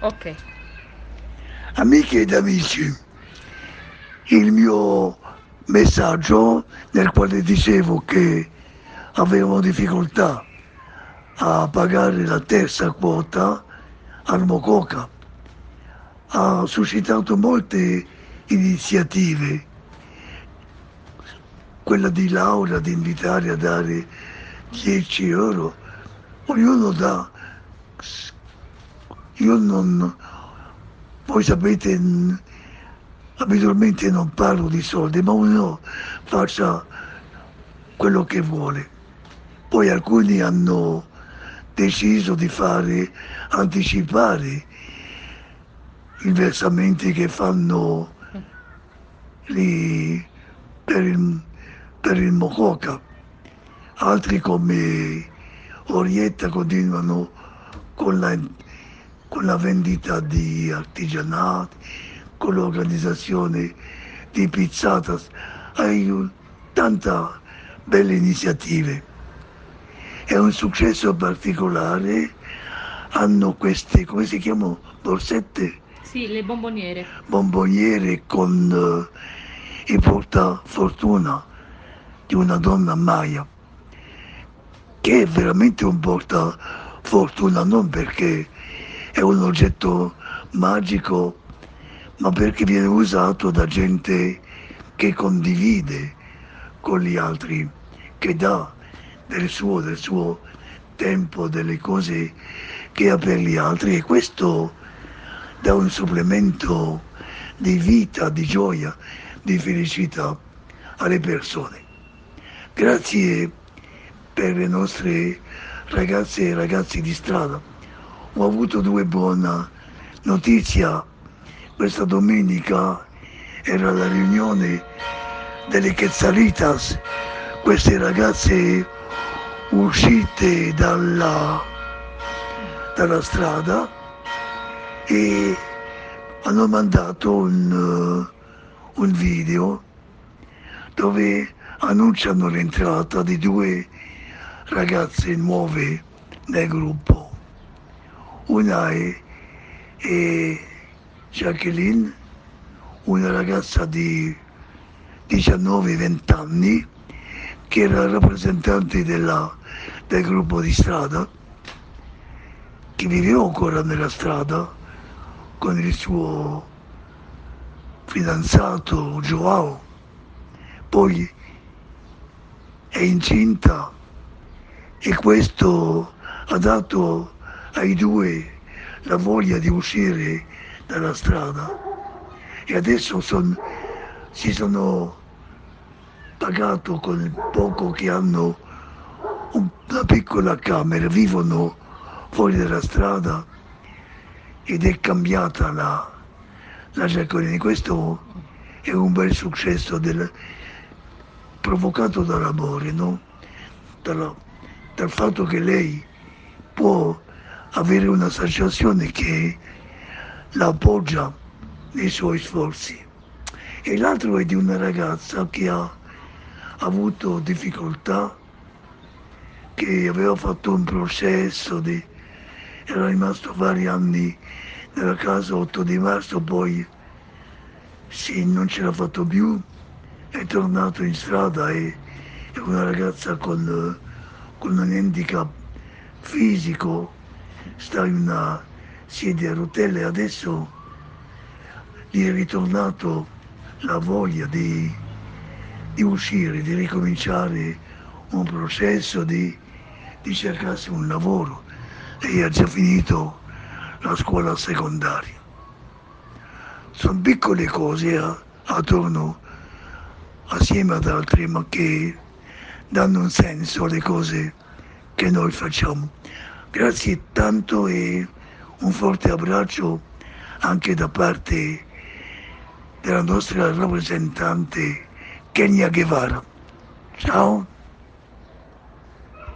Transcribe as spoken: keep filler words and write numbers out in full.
Ok. Amiche ed amici, il mio messaggio nel quale dicevo che avevo difficoltà a pagare la terza quota al Mococa ha suscitato molte iniziative, quella di Laura di invitare a dare dieci euro, ognuno dà, io non, voi sapete, n- abitualmente non parlo di soldi, ma ognuno faccia quello che vuole. Poi alcuni hanno deciso di fare, anticipare i versamenti che fanno lì per il, per il Mococa. Altri come Orietta continuano con la, con la vendita di artigianati, con l'organizzazione di pizzatas. Hai tante belle iniziative. È un successo particolare, hanno queste, come si chiamano, borsette? Sì, le bomboniere. Bomboniere con eh, il portafortuna di una donna Maya, che è veramente un portafortuna, non perché è un oggetto magico, ma perché viene usato da gente che condivide con gli altri, che dà del suo, del suo tempo, delle cose che ha per gli altri, e questo dà un supplemento di vita, di gioia, di felicità alle persone. Grazie per le nostre ragazze e ragazzi di strada. Ho avuto due buone notizie. Questa domenica era la riunione delle Quetzalitas, queste ragazze uscite dalla, dalla strada e hanno mandato un, uh, un video dove annunciano l'entrata di due ragazze nuove nel gruppo. Una è, è Jacqueline, una ragazza di diciannove venti anni che era rappresentante della, del gruppo di strada, che viveva ancora nella strada con il suo fidanzato Joao. Poi è incinta e questo ha dato ai due la voglia di uscire dalla strada e adesso son, si sono pagato con il poco che hanno una piccola camera, vivono fuori dalla strada ed è cambiata la, la Giacolini. Questo è un bel successo del, provocato dall'amore, no? Dalla, dal fatto che lei può avere un'associazione che la appoggia nei suoi sforzi. E l'altro è di una ragazza che ha avuto difficoltà, che aveva fatto un processo, di, era rimasto vari anni nella casa otto di marzo, poi sì, non ce l'ha fatto più, è tornato in strada e è una ragazza con, con un handicap fisico, sta in una sedia a rotelle e adesso gli è ritornato la voglia di, di uscire, di ricominciare un processo, di, di cercarsi un lavoro. Lei ha già finito la scuola secondaria. Sono piccole cose a, attorno assieme ad altre, ma che danno un senso alle cose che noi facciamo. Grazie tanto e un forte abbraccio anche da parte della nostra rappresentante Kenya Guevara. Ciao.